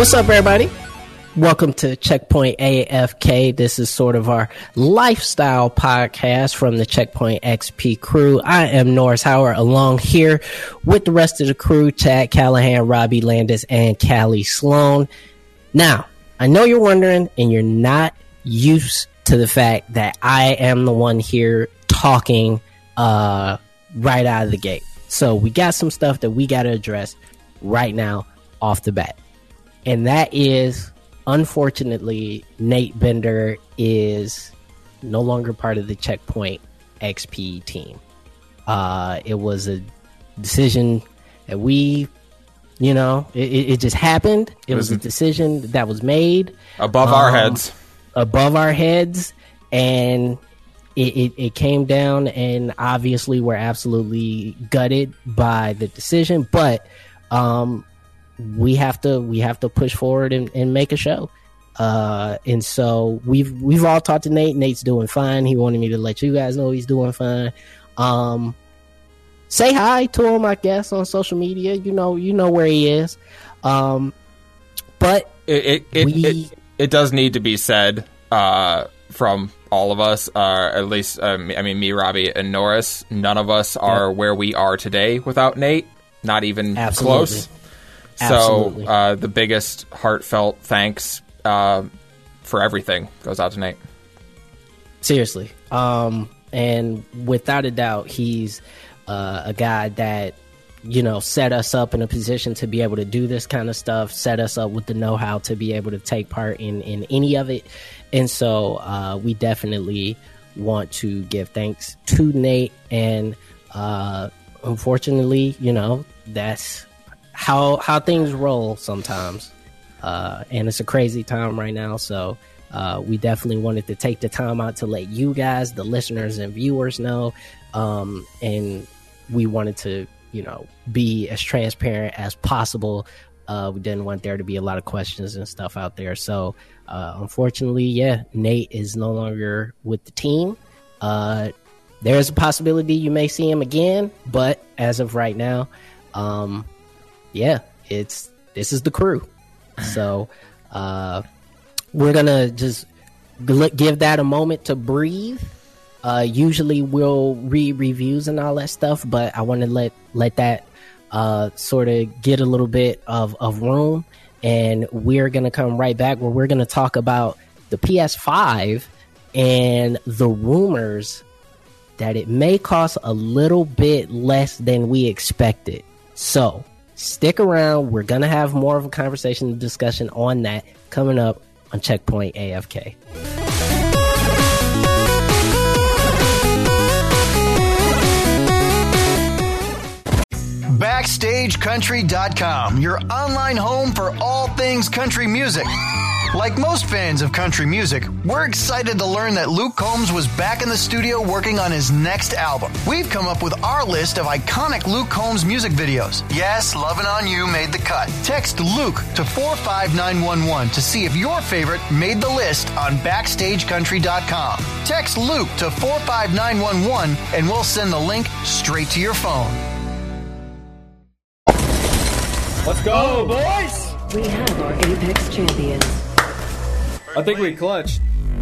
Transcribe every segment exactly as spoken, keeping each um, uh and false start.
What's up, everybody? Welcome to Checkpoint A F K. This is sort of our lifestyle podcast from the Checkpoint X P crew. I am Norris Howard, along here with the rest of the crew, Chad Callahan, Robbie Landis, and Callie Sloan. Now, I know you're wondering, and you're not used to the fact that I am the one here talking uh, right out of the gate. So we got some stuff that we got to address right now off the bat. And that is, unfortunately, Nate Bender is no longer part of the Checkpoint X P team. Uh, it was a decision that we, you know, it, it just happened. It was a decision that was made. Above um, our heads. Above our heads. And it, it, it came down, and obviously we're absolutely gutted by the decision. But, um... we have to we have to push forward and, and make a show. Uh, and so we've we've all talked to Nate. Nate's doing fine. He wanted me to let you guys know he's doing fine. Um, say hi to him, I guess, on social media. You know you know where he is. Um, but it it, it, we, it it does need to be said uh, from all of us, uh, at least um, I mean me, Robbie, and Norris. None of us are yep. where we are today without Nate. Not even Absolutely. close. Absolutely. So uh, the biggest heartfelt thanks uh, for everything goes out to Nate. Seriously. Um, and without a doubt, he's uh, a guy that, you know, set us up in a position to be able to do this kind of stuff, set us up with the know-how to be able to take part in, in any of it. And so uh, we definitely want to give thanks to Nate. And uh, unfortunately, you know, that's how how things roll sometimes, uh, and it's a crazy time right now. So uh, we definitely wanted to take the time out to let you guys, the listeners and viewers, know, um, and we wanted to, you know, be as transparent as possible. Uh, we didn't want there to be a lot of questions and stuff out there. So uh, unfortunately, yeah, Nate is no longer with the team. Uh, there's a possibility you may see him again, but as of right now, um, yeah, it's this is the crew. So uh, we're going to just give that a moment to breathe. Uh, usually we'll read reviews and all that stuff, but I want to let let that uh, sort of get a little bit of, of room. And we're going to come right back where we're going to talk about the P S five and the rumors that it may cost a little bit less than we expected. So stick around. We're going to have more of a conversation and discussion on that coming up on Checkpoint A F K. Backstage Country dot com, your online home for all things country music. Like most fans of country music, we're excited to learn that Luke Combs was back in the studio working on his next album. We've come up with our list of iconic Luke Combs music videos. Yes, Lovin' On You made the cut. Text Luke to four five nine one one to see if your favorite made the list on Backstage Country dot com. Text Luke to four five nine one one and we'll send the link straight to your phone. Let's go, boys! We have our Apex champions. I think we clutched.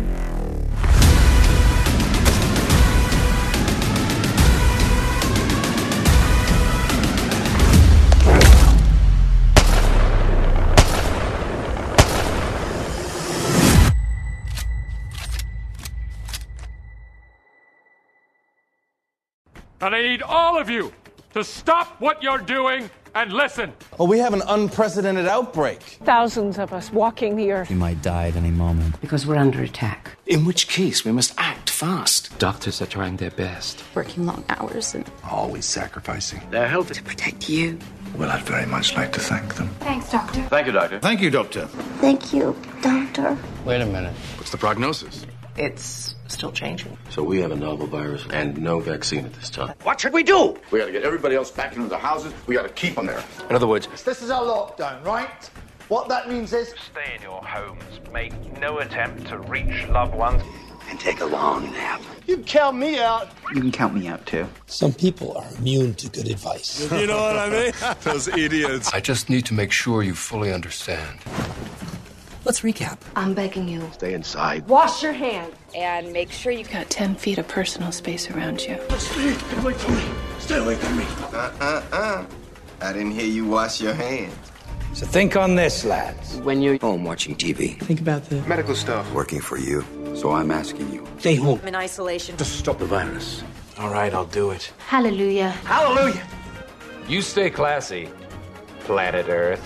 And I need all of you to stop what you're doing and listen. Well, we have an unprecedented outbreak. Thousands of us walking the earth. We might die at any moment. Because we're under attack. In which case, we must act fast. Doctors are trying their best. Working long hours and always sacrificing their health to protect you. Well, I'd very much like to thank them. Thanks, Doctor. Thank you, Doctor. Thank you, Doctor. Thank you, Doctor. Wait a minute. What's the prognosis? It's still changing. So we have a novel virus and no vaccine at this time. What should we do? We got to get everybody else back into the houses. We got to keep them there. In other words, this is our lockdown, right? What that means is stay in your homes, make no attempt to reach loved ones, and take a long nap. You can count me out. You can count me out too. Some people are immune to good advice. You know what I mean? Those idiots. I just need to make sure you fully understand. Let's recap. I'm begging you. Stay inside. Wash your hands. And make sure you Got ten feet of personal space around you. Stay away from me. Stay away from me. Uh-uh-uh. I didn't hear you wash your hands. So think on this, lads. When you're home watching T V. Think about the Medical stuff. Working for you. So I'm asking you. stay home. in isolation. Just stop the virus. All right, I'll do it. Hallelujah. Hallelujah. You stay classy, planet Earth.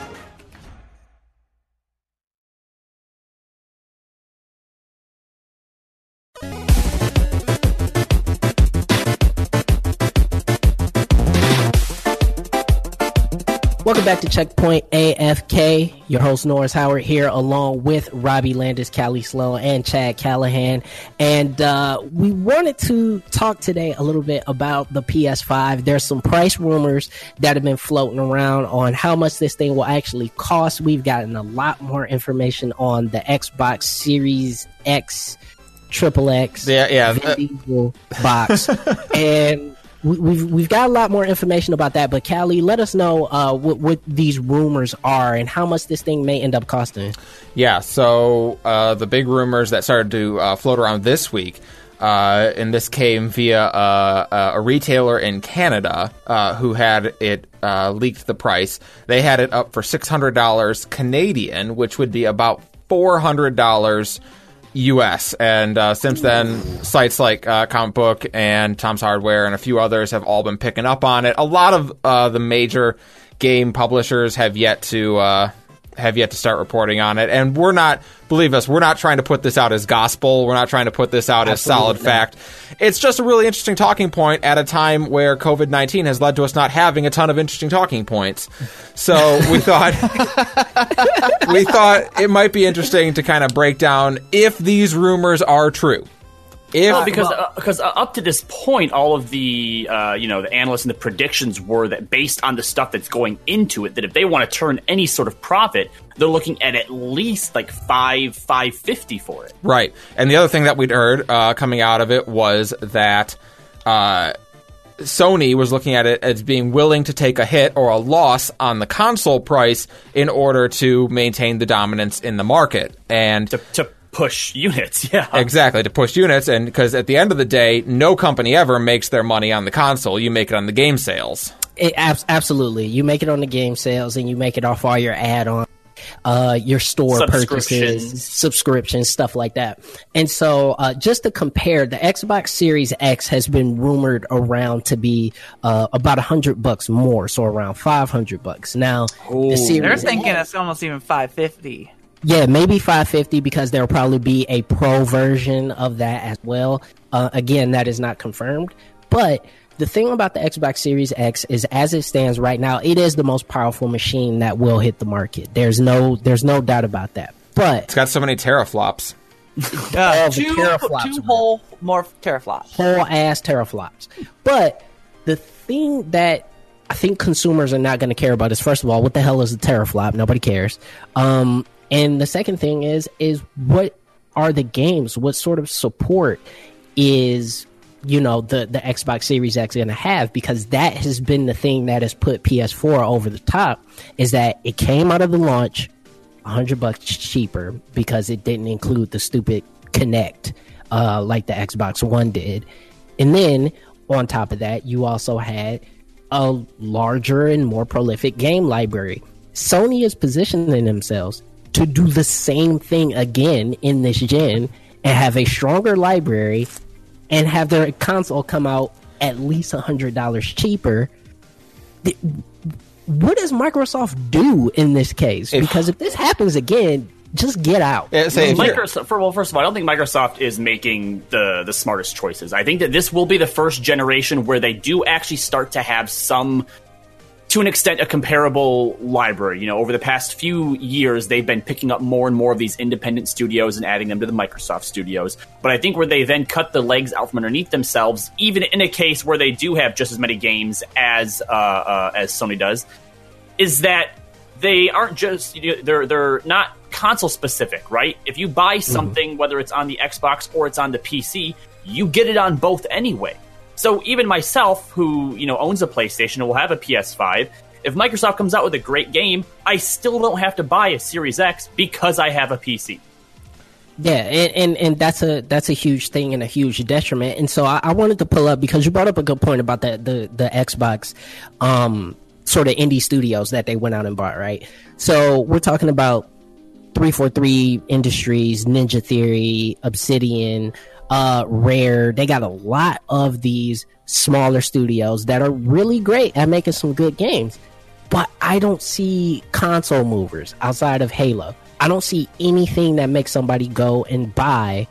Welcome back to Checkpoint A F K. Your host Norris Howard here, along with Robbie Landis, Callie Sloan, and Chad Callahan. And uh, we wanted to talk today a little bit about the P S five. There's some price rumors that have been floating around on how much this thing will actually cost. We've gotten a lot more information on the Xbox Series X, Triple X, yeah, yeah, Vin Diesel box, and We've we've got a lot more information about that, but Callie, let us know uh, what, what these rumors are and how much this thing may end up costing. Yeah, so uh, the big rumors that started to uh, float around this week, uh, and this came via uh, a retailer in Canada uh, who had it uh, leaked the price. They had it up for six hundred dollars Canadian, which would be about four hundred dollars U S, and uh, since then, sites like uh, Comic Book and Tom's Hardware and a few others have all been picking up on it. A lot of uh, the major game publishers have yet to uh, have yet to start reporting on it, and we're not, believe us, we're not trying to put this out as gospel. We're not trying to put this out Absolutely as solid not. fact. It's just a really interesting talking point at a time where COVID nineteen has led to us not having a ton of interesting talking points. So we thought we thought it might be interesting to kind of break down if these rumors are true. If, well, because uh, because uh, up to this point, all of the uh, you know the analysts and the predictions were that based on the stuff that's going into it, that if they want to turn any sort of profit, they're looking at at least like five five fifty for it. Right, and the other thing that we'd heard uh, coming out of it was that uh, Sony was looking at it as being willing to take a hit or a loss on the console price in order to maintain the dominance in the market and to. to push units, yeah. Exactly, to push units, and because at the end of the day, no company ever makes their money on the console. You make it on the game sales. It, ab- absolutely. You make it on the game sales, and you make it off all your add-on, uh, your store purchases, subscriptions, stuff like that. And so uh, just to compare, the Xbox Series X has been rumored around to be uh, about one hundred bucks more, so around five hundred bucks. Now, Ooh. the Series They're thinking X, it's almost even five fifty. Yeah, maybe five fifty because there'll probably be a pro version of that as well. Uh, again, that is not confirmed. But the thing about the Xbox Series X is, as it stands right now, it is the most powerful machine that will hit the market. There's no, there's no doubt about that. But it's got so many teraflops. Uh, two, teraflops two whole more teraflops. Whole ass teraflops. But the thing that I think consumers are not going to care about is, first of all, what the hell is a teraflop? Nobody cares. Um, And the second thing is, is what are the games? What sort of support is, you know, the, the Xbox Series X going to have? Because that has been the thing that has put P S four over the top, is that it came out of the launch one hundred bucks cheaper because it didn't include the stupid Kinect uh, like the Xbox One did. And then on top of that, you also had a larger and more prolific game library. Sony is positioning themselves to do the same thing again in this gen and have a stronger library and have their console come out at least one hundred dollars cheaper. What does Microsoft do in this case? If, because if this happens again, just get out. Yeah, say Microsoft, for, well, first of all, I don't think Microsoft is making the, the smartest choices. I think that this will be the first generation where they do actually start to have some, to an extent, a comparable library. You know, over the past few years, they've been picking up more and more of these independent studios and adding them to the Microsoft studios. But I think where they then cut the legs out from underneath themselves, even in a case where they do have just as many games as uh, uh, as Sony does, is that they aren't just, you know, they're they're not console specific, right? If you buy something, mm-hmm. whether it's on the Xbox or it's on the P C, you get it on both anyway. So even myself, who, you know, owns a PlayStation and will have a P S five, If Microsoft comes out with a great game, I still don't have to buy a Series X because I have a P C. Yeah, and, and, and that's a that's a huge thing and a huge detriment. And so I, I wanted to pull up, because you brought up a good point about the the, the Xbox um, sort of indie studios that they went out and bought, right? So we're talking about three forty-three Industries, Ninja Theory, Obsidian, uh, Rare. They got a lot of these smaller studios that are really great at making some good games. But I don't see console movers outside of Halo. I don't see anything that makes somebody go and buy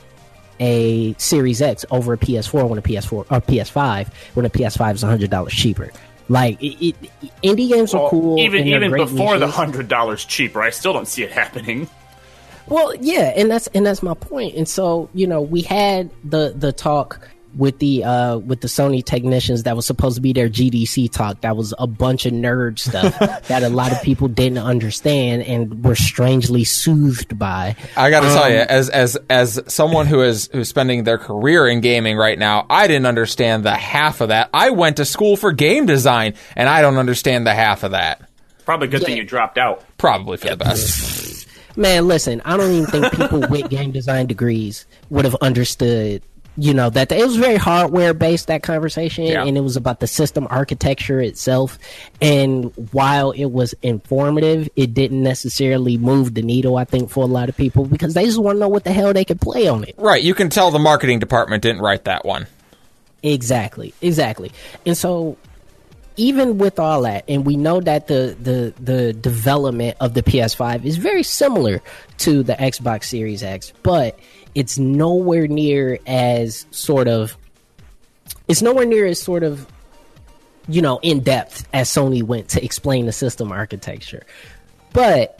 a Series X over a P S four when a P S four or P S five when a P S five is one hundred dollars cheaper. Like, it, it, indie games are well, cool. Even even before niches. the one hundred dollars cheaper, I still don't see it happening. Well, yeah, and that's and that's my point. And so, you know, we had the the talk with the uh, with the Sony technicians that was supposed to be their G D C talk. That was a bunch of nerd stuff that a lot of people didn't understand and were strangely soothed by. I got to um, tell you, as as as someone who is who's spending their career in gaming right now, I didn't understand the half of that. I went to school for game design, and I don't understand the half of that. Probably a good yeah. thing you dropped out. Probably for the best. Man, listen, I don't even think people with game design degrees would have understood. You know, that it was very hardware based, that conversation, yeah. and it was about the system architecture itself. And while it was informative, it didn't necessarily move the needle, I think, for a lot of people, because they just want to know what the hell they could play on it. Right. You can tell the marketing department didn't write that one. Exactly. Exactly. And so, even with all that, and we know that the, the, the development of the P S five is very similar to the Xbox Series X, but it's nowhere near as sort of, it's nowhere near as sort of, you know, in depth as Sony went to explain the system architecture. But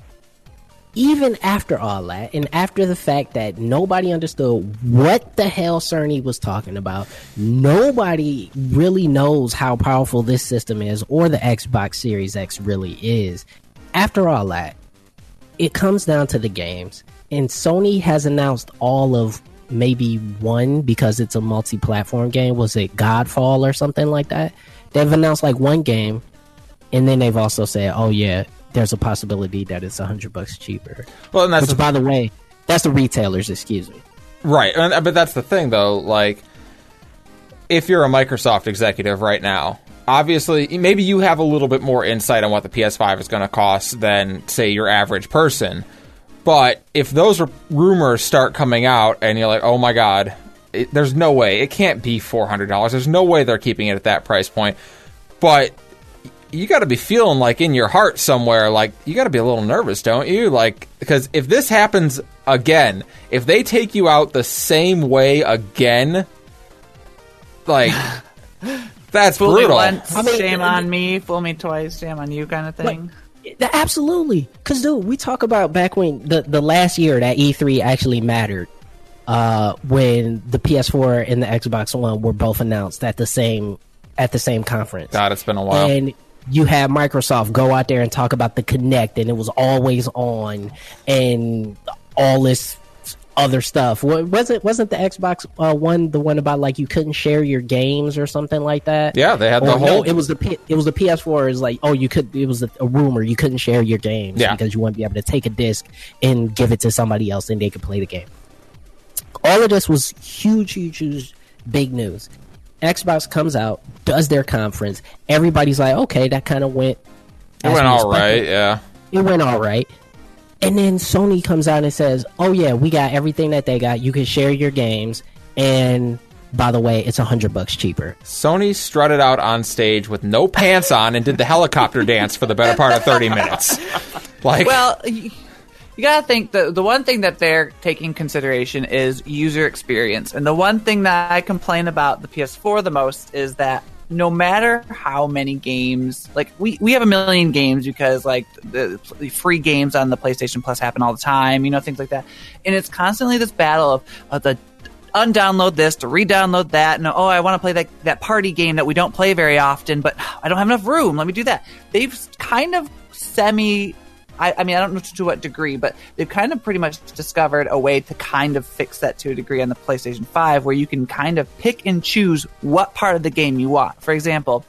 even after all that, and after the fact that nobody understood what the hell Cerny was talking about, nobody really knows how powerful this system is or the Xbox Series X really is. After all that, it comes down to the games. And Sony has announced all of maybe one, because it's a multi-platform game. Was it Godfall or something like that? They've announced like one game, and then they've also said, oh yeah, there's a possibility that it's a hundred bucks cheaper. Well, and that's Which, the, by the way, that's the retailers, excuse me. Right, but that's the thing though, like, if you're a Microsoft executive right now, obviously, maybe you have a little bit more insight on what the P S five is going to cost than, say, your average person. But if those r- rumors start coming out and you're like, oh my God, it, there's no way. It can't be four hundred dollars. There's no way they're keeping it at that price point. But you got to be feeling like in your heart somewhere, like, you got to be a little nervous, don't you? Like, because if this happens again, if they take you out the same way again, like, that's fool brutal. Me once, I mean, shame on me. Fool me twice, shame on you kind of thing. Like, absolutely, because dude, we talk about back when the, the last year that E three actually mattered, uh, when the P S four and the Xbox One were both announced at the same at the same conference. God, it's been a while. And you had Microsoft go out there and talk about the Kinect, and it was always on, and all this other stuff. Wasn't wasn't the Xbox uh, One the one about like you couldn't share your games or something like that? Yeah, they had or the whole. No, it was the P- it was the P S four. Is like, oh, you could. It was a, a rumor you couldn't share your games yeah. because you wouldn't be able to take a disc and give it to somebody else and they could play the game. All of this was huge, huge, huge, big news. Xbox comes out, does their conference. Everybody's like, okay, that kind of went. It went all right, yeah. It went all right. And then Sony comes out and says, oh, yeah, we got everything that they got. You can share your games. And by the way, it's a hundred bucks cheaper. Sony strutted out on stage with no pants on and did the helicopter dance for the better part of thirty minutes. Like, well, you, you got to think the, the one thing that they're taking consideration is user experience. And the one thing that I complain about the P S four the most is that no matter how many games, like we, we have a million games because like the, the free games on the PlayStation Plus happen all the time, you know, things like that. And it's constantly this battle of, of the undownload this to re-download that. And oh, I want to play that, that party game that we don't play very often, but I don't have enough room. Let me do that. They've kind of semi, I, I mean, I don't know to what degree, but they've kind of pretty much discovered a way to kind of fix that to a degree on the PlayStation five, where you can kind of pick and choose what part of the game you want. For example,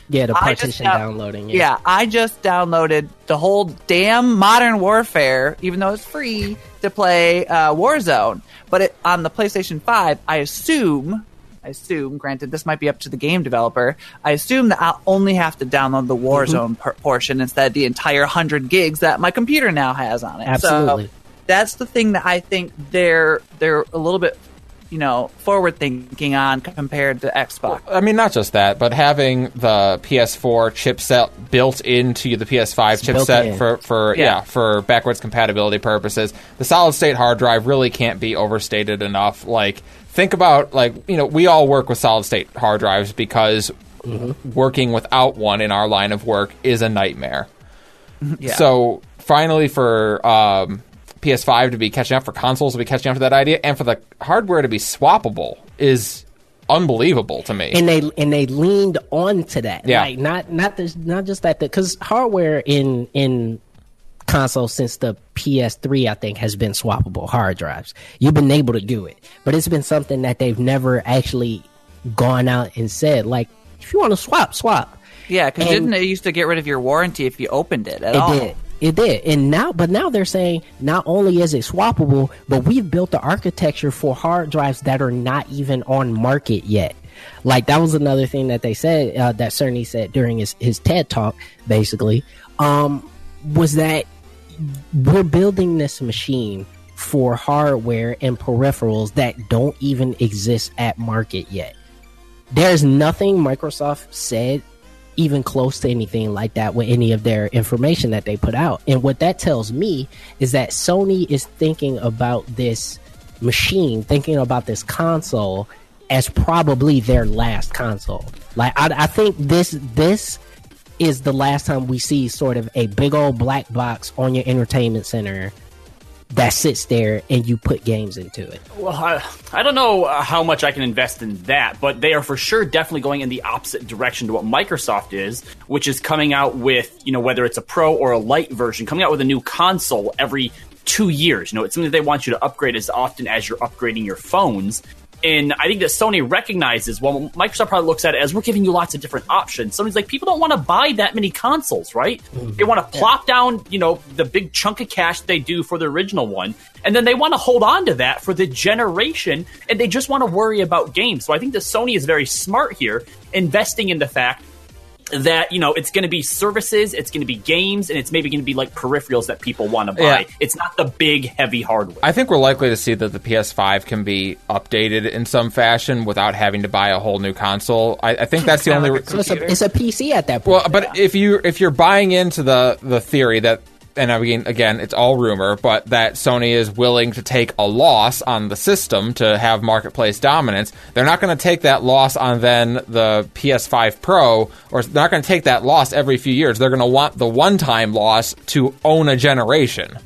Yeah, the I partition just down- downloading. Yeah. Yeah. I just downloaded the whole damn Modern Warfare, even though it's free to play uh, Warzone. But it, on the PlayStation five, I assume, I assume, granted, this might be up to the game developer, I assume that I'll only have to download the Warzone mm-hmm. per- portion instead of the entire one hundred gigs that my computer now has on it. Absolutely. So that's the thing that I think they're they're a little bit, you know, forward thinking on compared to Xbox. I mean, not just that, but having the P S four chipset built into the P S five It's built chipset in. for, for yeah. Yeah. for backwards compatibility purposes. The solid state hard drive really can't be overstated enough. Like, think about, like, you know, we all work with solid state hard drives because mm-hmm. working without one in our line of work is a nightmare. Yeah. So finally, for um, P S five to be catching up, for consoles to be catching up to that idea, and for the hardware to be swappable is unbelievable to me. And they and they leaned on to that. Yeah. Like not not this, not just that, because hardware in in consoles since the P S three, I think, has been swappable hard drives. You've been able to do it, but it's been something that they've never actually gone out and said, like, if you want to swap, swap. Yeah, because didn't it used to get rid of your warranty if you opened it at it all? It did. It did. And now, but now they're saying not only is it swappable, but we've built the architecture for hard drives that are not even on market yet. Like, that was another thing that they said, uh, that Cerny said during his, his TED talk, basically, um, was that we're building this machine for hardware and peripherals that don't even exist at market yet. There's nothing Microsoft said even close to anything like that with any of their information that they put out. And what that tells me is that Sony is thinking about this machine, thinking about this console as probably their last console. Like, I, I think this this is the last time we see sort of a big old black box on your entertainment center that sits there and you put games into it. Well, I, I don't know how much I can invest in that, but they are for sure definitely going in the opposite direction to what Microsoft is, which is coming out with, you know, whether it's a Pro or a Lite version, coming out with a new console every two years. You know, it's something that they want you to upgrade as often as you're upgrading your phones. And I think that Sony recognizes, well, Microsoft probably looks at it as we're giving you lots of different options. Sony's like, people don't want to buy that many consoles, right? Mm-hmm. They want to plop yeah. down, you know, the big chunk of cash they do for the original one. And then they want to hold on to that for the generation. And they just want to worry about games. So I think that Sony is very smart here, investing in the fact that, you know, it's going to be services, it's going to be games, and it's maybe going to be like peripherals that people want to buy. Yeah. It's not the big, heavy hardware. I think we're likely to see that the P S five can be updated in some fashion without having to buy a whole new console. I, I think that's the only. So it's, a, it's a P C at that point. Well, but yeah. if you if you're buying into the the theory that, and I mean, again, it's all rumor, but that Sony is willing to take a loss on the system to have marketplace dominance, they're not going to take that loss on then the P S five Pro, or they're not going to take that loss every few years. They're going to want the one-time loss to own a generation.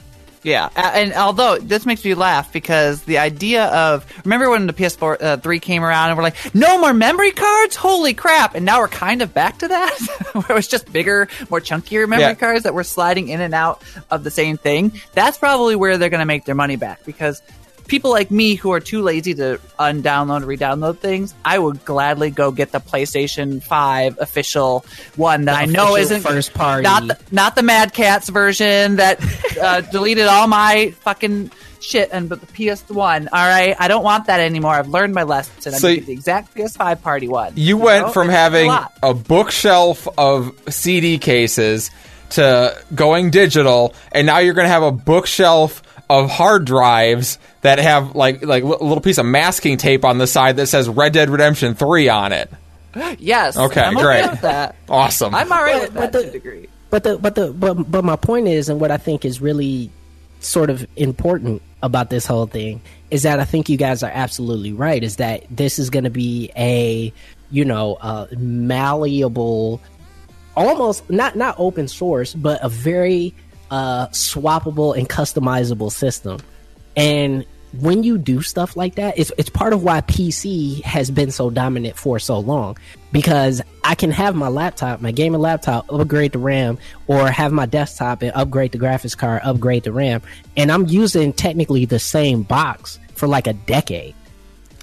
Yeah, and although this makes me laugh because the idea of, remember when the P S four uh, three came around and we're like, no more memory cards? Holy crap. And now we're kind of back to that, where it was just bigger, more chunkier memory yeah. cards that were sliding in and out of the same thing. That's probably where they're going to make their money back, because people like me who are too lazy to undownload or re-download things, I would gladly go get the PlayStation five official one that the I know isn't first party, not the, not the Mad Catz version that uh, deleted all my fucking shit, and but the P S one. All right, I don't want that anymore. I've learned my lesson. I'm so get the exact P S five party one. You, you went know? from it's having a, a bookshelf of C D cases to going digital, and now you're going to have a bookshelf of hard drives that have like like a little piece of masking tape on the side that says Red Dead Redemption three on it. Yes. Okay, I'm great. Okay with that. Awesome. I'm all right with but that the, to a degree. But the but the but but my point is, and what I think is really sort of important about this whole thing is that I think you guys are absolutely right. Is that this is going to be a you know uh, malleable, almost not not open source, but a very uh, swappable and customizable system. And when you do stuff like that, it's it's part of why P C has been so dominant for so long, because I can have my laptop, my gaming laptop, upgrade the RAM, or have my desktop and upgrade the graphics card, upgrade the RAM, and I'm using technically the same box for like a decade.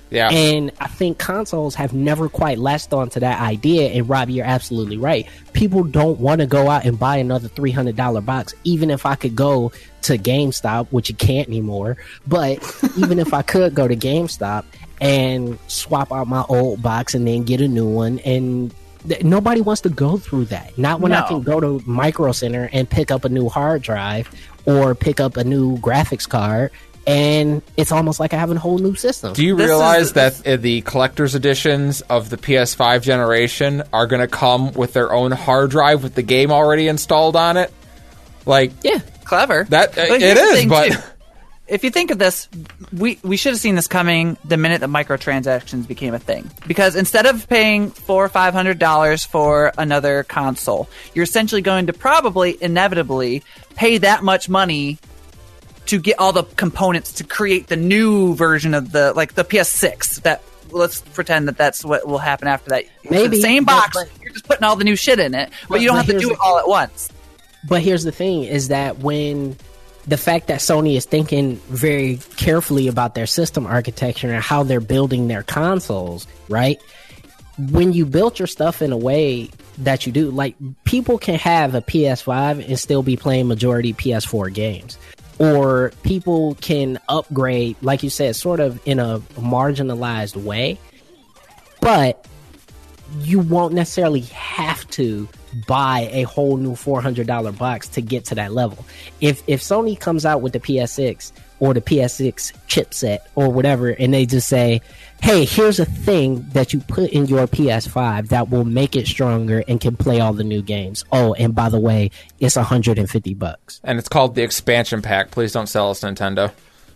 Yeah. And I think consoles have never quite latched on to that idea. And Robbie, you're absolutely right. People don't want to go out and buy another three hundred dollars box, even if I could go to GameStop, which you can't anymore. But even if I could go to GameStop and swap out my old box and then get a new one, and th- nobody wants to go through that. Not when No. I can go to Micro Center and pick up a new hard drive or pick up a new graphics card, and it's almost like I have a whole new system. Do you This realize is- that uh, the collector's editions of the P S five generation are going to come with their own hard drive with the game already installed on it? Like, yeah, clever. That uh, But it here's the is, thing, but too. If you think of this, we we should have seen this coming the minute that microtransactions became a thing. Because instead of paying four or five hundred dollars for another console, you're essentially going to probably inevitably pay that much money to get all the components to create the new version of the like the P S six. That let's pretend that that's what will happen after that. It's Maybe, the same but- box. but- you're just putting all the new shit in it, but, But- you don't but have to here's do the- it all at once. But here's the thing, is that when the fact that Sony is thinking very carefully about their system architecture and how they're building their consoles, right? When you build your stuff in a way that you do, like, people can have a P S five and still be playing majority P S four games. Or people can upgrade, like you said, sort of in a marginalized way. But you won't necessarily have to buy a whole new four hundred dollars box to get to that level. If if Sony comes out with the P S six or the P S six chipset or whatever, and they just say, hey, here's a thing that you put in your P S five that will make it stronger and can play all the new games. Oh, and by the way, it's one hundred fifty bucks. and it's called the expansion pack. Please don't sell us Nintendo.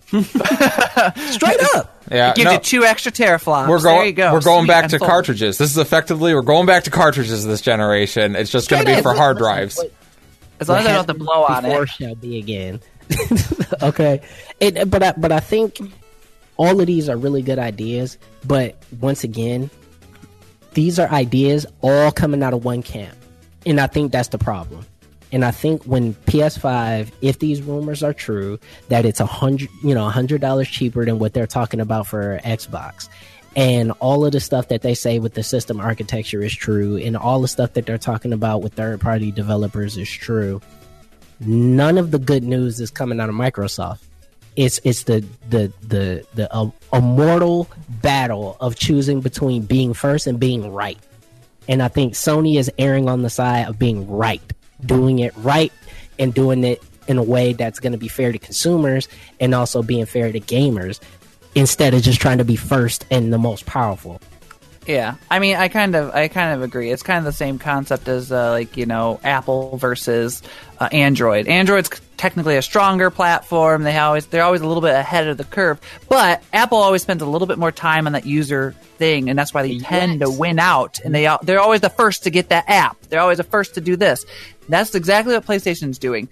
Straight up. Yeah, It gives no. you two extra teraflops. We're there going. you go. We're going Sweet back and to full. cartridges. This is effectively we're going back to cartridges this generation. It's just going to Straight be up. for hard Listen, drives. what- As long as I don't have what to blow on before it. shall be again. Okay, it, but I, but I think all of these are really good ideas. But once again, these are ideas all coming out of one camp, and I think that's the problem. And I think when P S five, if these rumors are true, that it's a hundred, you know, a hundred dollars cheaper than what they're talking about for Xbox, and all of the stuff that they say with the system architecture is true, and all the stuff that they're talking about with third party developers is true, none of the good news is coming out of Microsoft. It's it's the the the the uh, immortal battle of choosing between being first and being right. And I think Sony is erring on the side of being right, doing it right, and doing it in a way that's going to be fair to consumers and also being fair to gamers, instead of just trying to be first and the most powerful. Yeah, I mean, I kind of, I kind of agree. It's kind of the same concept as, uh, like, you know, Apple versus uh, Android. Android's c- technically a stronger platform. They always, they're always a little bit ahead of the curve. But Apple always spends a little bit more time on that user thing, and that's why they tend to win out. And they, they're always the first to get that app. They're always the first to do this. That's exactly what PlayStation's doing.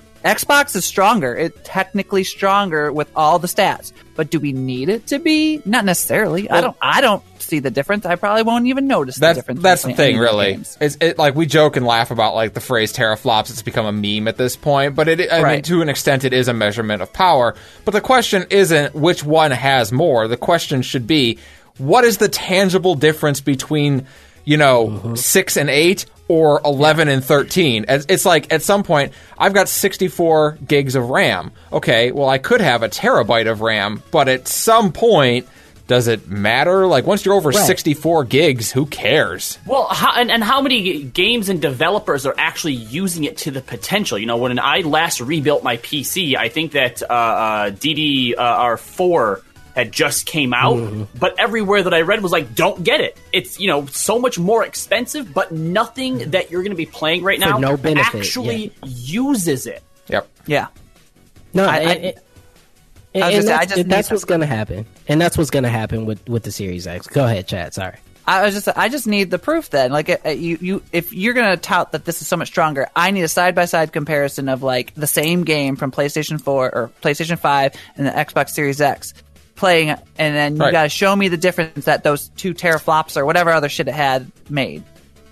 Xbox is stronger. It's technically stronger with all the stats. But do we need it to be? Not necessarily. I don't. I don't see the difference. I probably won't even notice That's the difference. that's the between thing, any of the really. games. It's it, like we joke and laugh about like the phrase teraflops. It's become a meme at this point, but it I mean, Right. to an extent, it is a measurement of power. But the question isn't which one has more. The question should be, what is the tangible difference between, you know, Mm-hmm. six and eight or eleven and thirteen? It's it's like at some point, I've got sixty-four gigs of RAM. Okay, well, I could have a terabyte of RAM, but at some point, does it matter? Like, once you're over Right. sixty-four gigs, who cares? Well, how, and, and how many games and developers are actually using it to the potential? You know, when I last rebuilt my P C, I think that uh, uh, D D R four had just came out, Mm-hmm. but everywhere that I read was like, don't get it. It's, you know, so much more expensive, but nothing that you're going to be playing right For now no benefit, actually uses it. Yep. Yeah. No, I- and, I- and- I was and gonna say, I that's, just and that's need- what's going to happen, and that's what's going to happen with, with the Series X. Go ahead, Chad. Sorry. I was just, I just need the proof then. Like, uh, you, you, if you're gonna tout that this is so much stronger, I need a side by side comparison of like the same game from PlayStation four or PlayStation five and the Xbox Series X playing, and then you Right. gotta show me the difference that those two teraflops or whatever other shit it had made.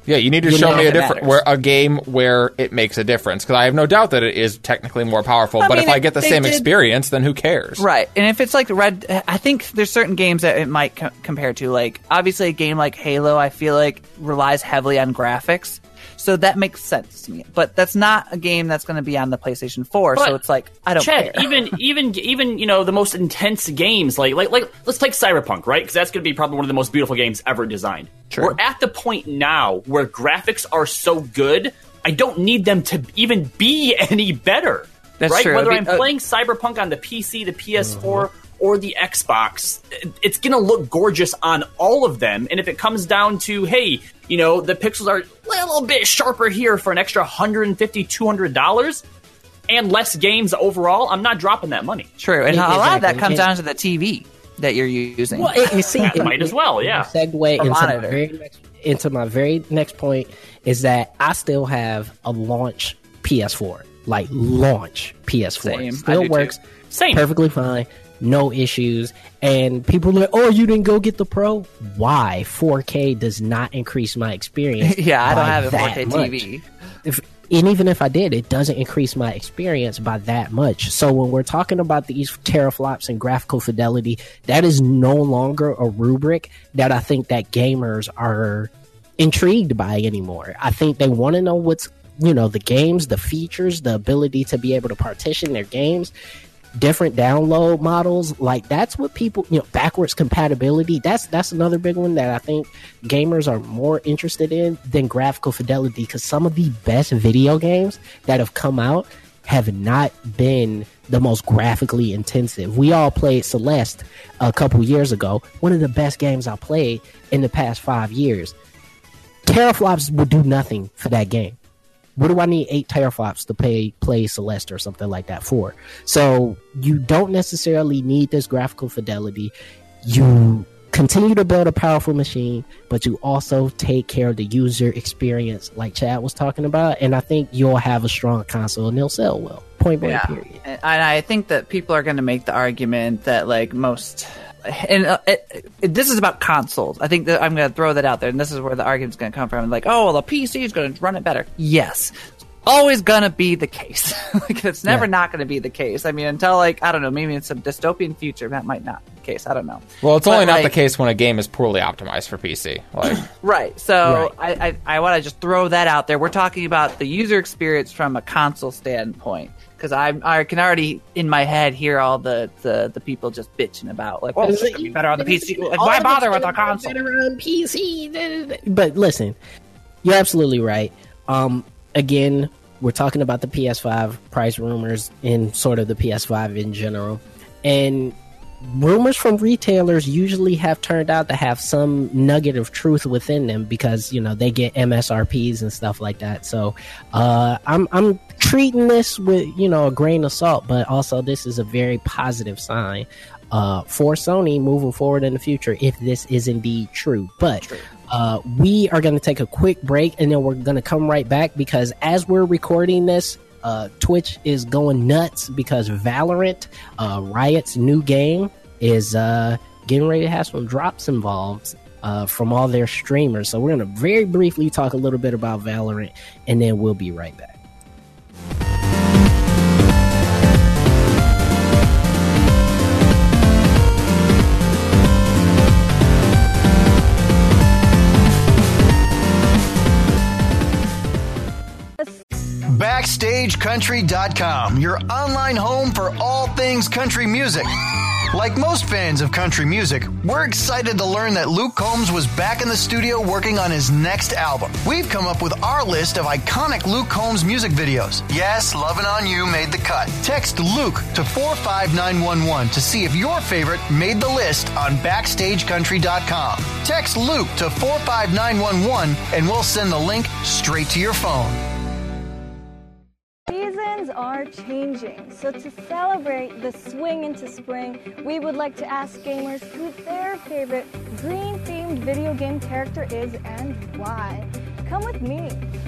Yeah, you need to You show know, me a it different matters. where a game where it makes a difference, because I have no doubt that it is technically more powerful. I but mean, if I if get the they same did- experience, then who cares? Right, and if it's like Red, I think there's certain games that it might co- compare to. Like, obviously, a game like Halo, I feel like relies heavily on graphics, so that makes sense to me. But that's not a game that's going to be on the PlayStation four, But, so it's like I don't Chad, care. even even even you know the most intense games like like like let's take Cyberpunk, right? Because that's going to be probably one of the most beautiful games ever designed. True. We're at the point now where graphics are so good, I don't need them to even be any better. That's right? true. Whether I I'm mean, uh, playing Cyberpunk on the P C, the P S four, or the Xbox, it's going to look gorgeous on all of them. And if it comes down to, hey, you know, the pixels are a little bit sharper here for an extra one hundred fifty dollars, two hundred dollars, and less games overall, I'm not dropping that money. True, and a Exactly. lot of that comes And- down to the T V that you're using. Well, it, you see, That it- might as well, yeah. Segue A into my, monitor. very next, into my very next point is that I still have a launch P S four, like launch P S four. Same. I Still do too. works Same. perfectly fine, no issues. And people are like, "Oh, you didn't go get the Pro? Why? four K does not increase my experience." yeah, I don't by have a four K that T much. V. If, and even if I did, it doesn't increase my experience by that much. So when we're talking about these teraflops and graphical fidelity, that is no longer a rubric that I think that gamers are intrigued by anymore. I think they want to know what's, you know, the games, the features, the ability to be able to partition their games, different download models. Like, that's what people, you know, backwards compatibility. That's that's another big one that I think gamers are more interested in than graphical fidelity, because some of the best video games that have come out have not been the most graphically intensive. We all played Celeste a couple years ago, one of the best games I played in the past five years. Teraflops would do nothing for that game. What do I need eight teraflops to play play Celeste or something like that for? So you don't necessarily need this graphical fidelity. You continue to build a powerful machine, but you also take care of the user experience, like Chad was talking about. And I think you'll have a strong console and they'll sell well. Point blank. Yeah. Period. And I think that people are going to make the argument that like most, and uh, it, it, this is about consoles. I think that I'm going to throw that out there, and this is where the argument's going to come from. Like, oh, well, the P C is going to run it better. Yes. Always gonna be the case. Like, it's never Yeah. not gonna be the case. I mean, until like I don't know, maybe in some dystopian future that might not be the case. I don't know. Well, it's But, only not like- the case when a game is poorly optimized for P C. Like, Right. So I, I, I want to just throw that out there. We're talking about the user experience from a console standpoint, because I I can already in my head hear all the, the, the people just bitching about like, well, it's gonna be better on the P C. Like, why bother with a console? Better on P C. But listen, you're absolutely right. Um, again, we're talking about the P S five price rumors and sort of the P S five in general, and rumors from retailers usually have turned out to have some nugget of truth within them, because you know they get M S R Ps and stuff like that. So uh, I'm I'm treating this with, you know, a grain of salt, but also this is a very positive sign uh, for Sony moving forward in the future, if this is indeed true. But uh, we are going to take a quick break, and then we're going to come right back, because as we're recording this, Uh, Twitch is going nuts because Valorant, uh, Riot's new game, is uh, getting ready to have some drops involved uh, from all their streamers. So we're going to very briefly talk a little bit about Valorant, and then we'll be right back. Backstage Country dot com, your online home for all things country music. Like most fans of country music, we're excited to learn that Luke Combs was back in the studio working on his next album. We've come up with our list of iconic Luke Combs music videos. Yes, Lovin' On You made the cut. Text Luke to four five nine one one to see if your favorite made the list on Backstage Country dot com. Text Luke to four five nine one one and we'll send the link straight to your phone. Seasons are changing, so to celebrate the swing into spring, we would like to ask gamers who their favorite green-themed video game character is and why. Come with me.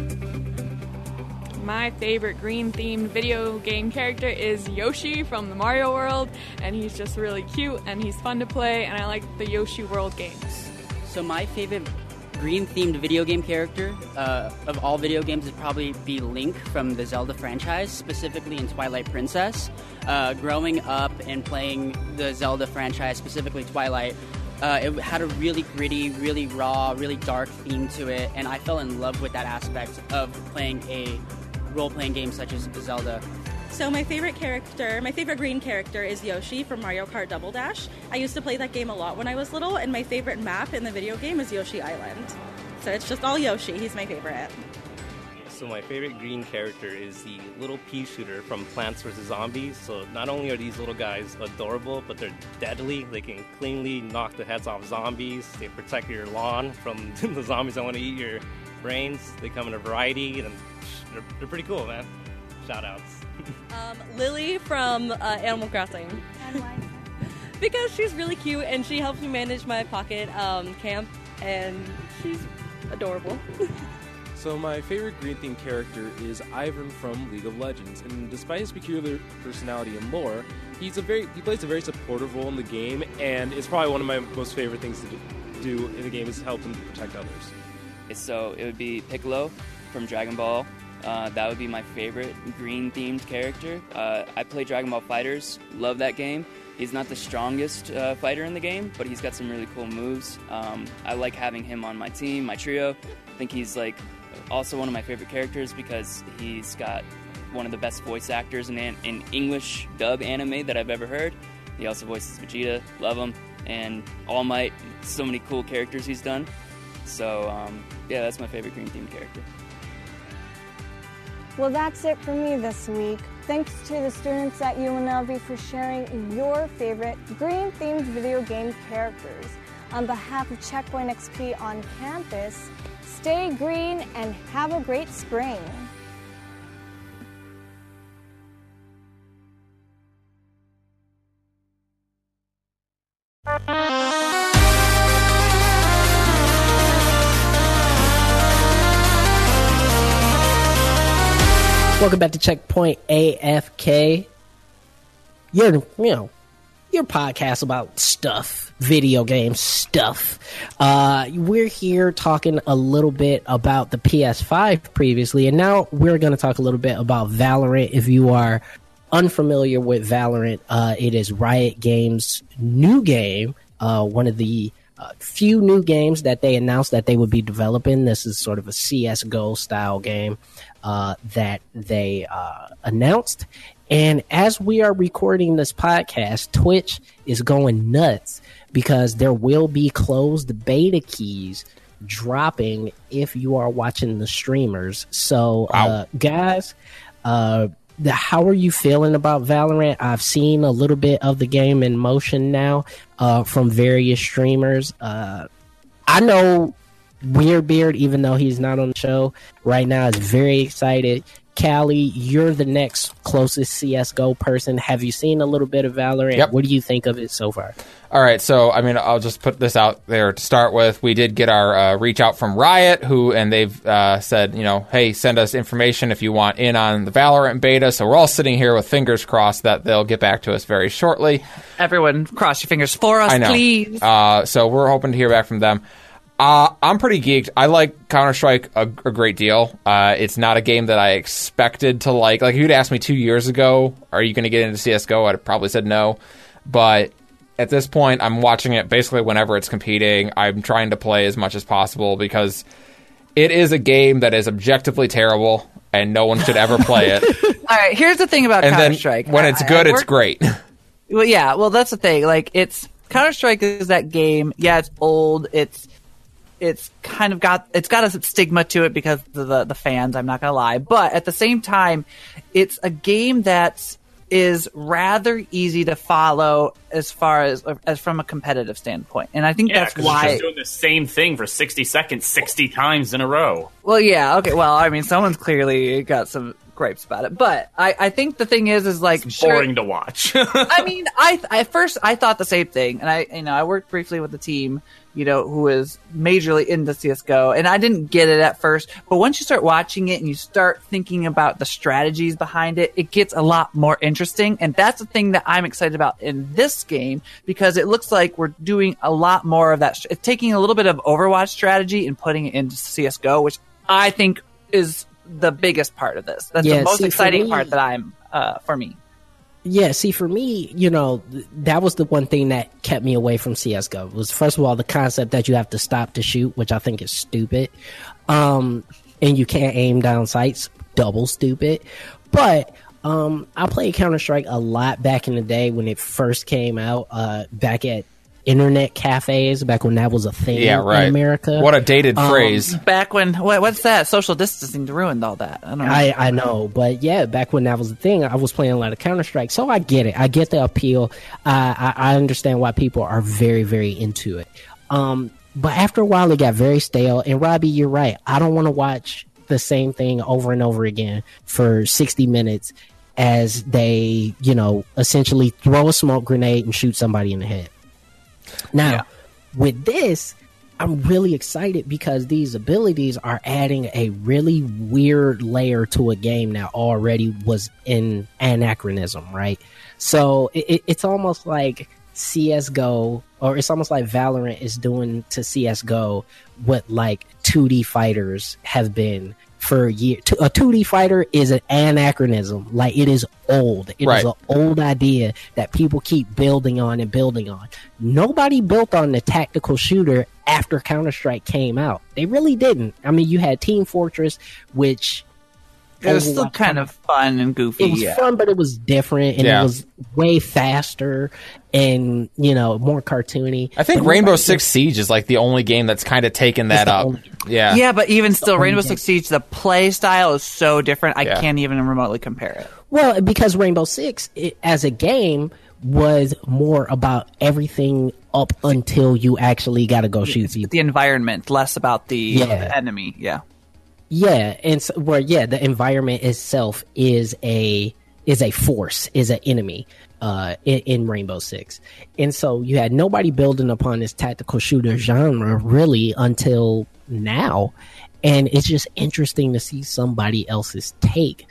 My favorite green-themed video game character is Yoshi from the Mario World, and he's just really cute and he's fun to play, and I like the Yoshi World games. So my favorite green-themed video game character uh, of all video games would probably be Link from the Zelda franchise, specifically in Twilight Princess. Uh, growing up and playing the Zelda franchise, specifically Twilight, uh, it had a really gritty, really raw, really dark theme to it, and I fell in love with that aspect of playing a role-playing game such as Zelda. So my favorite character, my favorite green character is Yoshi from Mario Kart Double Dash. I used to play that game a lot when I was little, and my favorite map in the video game is Yoshi Island. So it's just all Yoshi. He's my favorite. So my favorite green character is the little pea shooter from Plants versus. Zombies. So not only are these little guys adorable, but they're deadly. They can cleanly knock the heads off zombies. They protect your lawn from the zombies that want to eat your brains. They come in a variety, and they're, they're pretty cool, man. Shout outs. Um, Lily from uh, Animal Crossing. And why? Because she's really cute and she helps me manage my pocket um, camp, and she's adorable. So my favorite green-themed character is Ivern from League of Legends, and despite his peculiar personality and lore, he's a very he plays a very supportive role in the game, and it's probably one of my most favorite things to do in the game is help and protect others. So it would be Piccolo from Dragon Ball. Uh, that would be my favorite green-themed character. Uh, I play Dragon Ball FighterZ, love that game. He's not the strongest uh, fighter in the game, but he's got some really cool moves. Um, I like having him on my team, my trio. I think he's like also one of my favorite characters because he's got one of the best voice actors in, an- in English dub anime that I've ever heard. He also voices Vegeta, love him, and All Might, so many cool characters he's done. So um, yeah, that's my favorite green-themed character. Well, that's it for me this week. Thanks to the students at U N L V for sharing your favorite green-themed video game characters. On behalf of Checkpoint X P on campus, stay green and have a great spring. Welcome back to Checkpoint A F K. Your, you know, your podcast about stuff, video game stuff. Uh, we're here talking a little bit about the P S five previously, and now we're going to talk a little bit about Valorant. If you are unfamiliar with Valorant, uh, it is Riot Games' new game, uh, one of the uh, few new games that they announced that they would be developing. This is sort of a C S G O style game uh, that they uh, announced. And as we are recording this podcast, Twitch is going nuts because there will be closed beta keys dropping if you are watching the streamers. So, wow. uh, guys, uh, the, how are you feeling about Valorant? I've seen a little bit of the game in motion now uh, from various streamers. Uh, I know Weirdbeard, even though he's not on the show right now, is very excited. Callie, you're the next closest C S G O person. Have you seen a little bit of Valorant? Yep. What do you think of it so far? All right, so, I mean, I'll just put this out there to start with. We did get our uh, reach out from Riot, who, and they've uh, said, you know, hey, send us information if you want in on the Valorant beta. So we're all sitting here with fingers crossed that they'll get back to us very shortly. Everyone, cross your fingers for us, I know. please. Uh, so we're hoping to hear back from them. Uh, I'm pretty geeked. I like Counter-Strike a, a great deal. Uh, it's not a game that I expected to like. Like, if you'd asked me two years ago, are you going to get into C S G O? I'd have probably said no. But at this point, I'm watching it basically whenever it's competing. I'm trying to play as much as possible because it is a game that is objectively terrible, and no one should ever play it. All right, here's the thing about and Counter-Strike. Then when it's good, I, I it's great. Well, yeah, well, that's the thing. Like, it's Counter-Strike is that game. Yeah, it's old. It's It's kind of got it's got a stigma to it because of the the fans. I'm not gonna lie, but at the same time, it's a game that is rather easy to follow as far as as from a competitive standpoint, and I think yeah, that's why it's just doing the same thing for sixty seconds, sixty times in a row. Well, yeah, okay. Well, I mean, someone's clearly got some gripes about it, but I, I think the thing is, is like it's boring sure, to watch. I mean, I at first I thought the same thing, and I you know I worked briefly with the team you know, who is majorly into C S G O, and I didn't get it at first, but once you start watching it and you start thinking about the strategies behind it, it gets a lot more interesting, and that's the thing that I'm excited about in this game, because it looks like we're doing a lot more of that, it's taking a little bit of Overwatch strategy and putting it into C S G O, which I think is the biggest part of this. That's yeah, the most see, exciting me, part that I'm, uh, for me. Yeah, see, for me, you know, th- that was the one thing that kept me away from C S G O. Was first of all the concept that you have to stop to shoot, which I think is stupid, um, and you can't aim down sights, double stupid. But um, I played Counter-Strike a lot back in the day when it first came out, uh, back at internet cafes, back when that was a thing yeah, right. in America. What a dated um, phrase. Back when, what, what's that? Social distancing ruined all that. I don't know. I, I know, but yeah, back when that was the thing, I was playing a lot of Counter-Strike, so I get it. I get the appeal. Uh, I, I understand why people are very, very into it. Um, but after a while, it got very stale. And Robbie, you're right. I don't want to watch the same thing over and over again for sixty minutes as they, you know, essentially throw a smoke grenade and shoot somebody in the head. Now, yeah. with this, I'm really excited because these abilities are adding a really weird layer to a game that already was in anachronism, right? So it, it's almost like C S G O, or it's almost like Valorant is doing to C S G O what like two D fighters have been for a year. A two D fighter is an anachronism. Like, it is old. It right. is an old idea that people keep building on and building on. Nobody built on the tactical shooter after Counter-Strike came out. They really didn't. I mean, you had Team Fortress, which it was still kind of fun and goofy. It was yeah. fun, but it was different, and yeah. it was way faster and, you know, more cartoony. I think but Rainbow Six Siege is like the only game that's kind of taken that up. Only, yeah, yeah, but even still, Rainbow Six Siege, the play style is so different. I yeah. can't even remotely compare it. Well, because Rainbow Six, it, as a game, was more about everything up until you actually got to go shoot people. The environment, less about the, yeah. the enemy. Yeah. Yeah, and so, where yeah, the environment itself is a is a force, is an enemy uh, in, in Rainbow Six, and so you had nobody building upon this tactical shooter genre really until now, and it's just interesting to see somebody else's take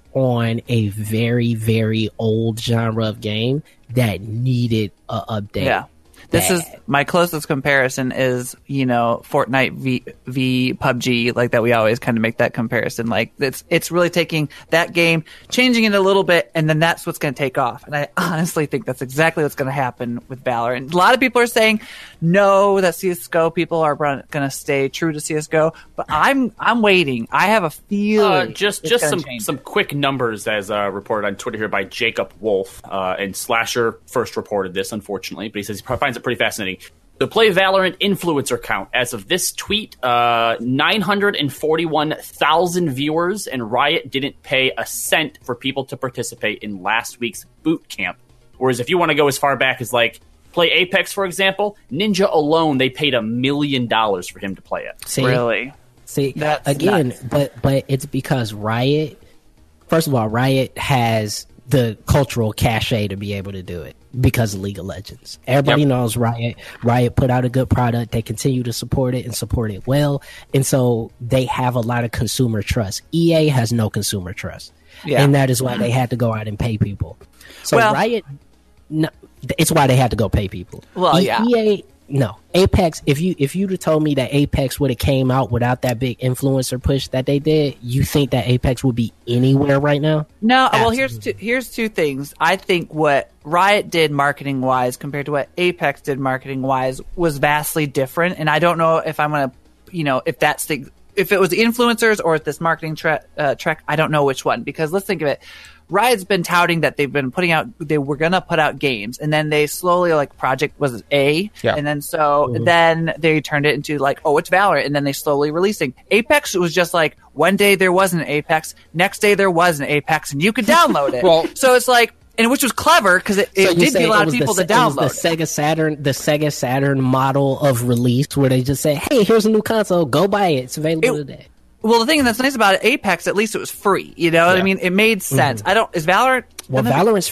on a very very old genre of game that needed a update. Yeah. This is my closest comparison is, you know, Fortnite v, v P U B G, like that we always kind of make that comparison. Like, it's it's really taking that game, changing it a little bit, and then that's what's going to take off. And I honestly think that's exactly what's going to happen with Valorant. A lot of people are saying, no, that C S G O people are going to stay true to C S G O, but I'm I'm waiting. I have a feeling. Uh, just just some, some quick numbers as uh, reported on Twitter here by Jacob Wolf. Uh, and Slasher first reported this, unfortunately, but he says he finds it pretty fascinating. The Play Valorant influencer count as of this tweet, uh, nine hundred forty-one thousand viewers, and Riot didn't pay a cent for people to participate in last week's boot camp. Whereas if you want to go as far back as like Play Apex, for example, Ninja alone, they paid a million dollars for him to play it. See, really? See, That's again, nuts. but but it's because Riot, first of all, Riot has the cultural cachet to be able to do it because of League of Legends. Everybody yep. knows Riot. Riot put out a good product. They continue to support it and support it well. And so they have a lot of consumer trust. E A has no consumer trust. Yeah. And that is why they had to go out and pay people. So well, Riot, no, it's why they had to go pay people. Well, e- yeah. E A, no. Apex, if you if you'd have told me that Apex would have came out without that big influencer push that they did, you think that Apex would be anywhere right now? No, Absolutely. Well, here's two, here's two things. I think what Riot did marketing wise compared to what Apex did marketing wise was vastly different, and I don't know if I'm gonna, you know, if that's the if it was the influencers or if this marketing tre- uh, trek. I don't know which one, because let's think of it. Riot's been touting that they've been putting out, they were going to put out games, and then they slowly, like, Project was A, yeah. and then so mm-hmm. then they turned it into, like, oh, it's Valorant, and then they slowly releasing. Apex was just like, one day there was an Apex, next day there was an Apex, and you could download it. Well, so it's like, and which was clever, because it, it so did get a lot of people the, to download it. Was the Sega Saturn, the Sega Saturn model of release, where they just say, hey, here's a new console, go buy it, it's available it, today. Well, the thing that's nice about it, Apex, at least it was free. You know what yeah. I mean? It made sense. Mm-hmm. I don't. Is Valorant? Well, Valorant's free.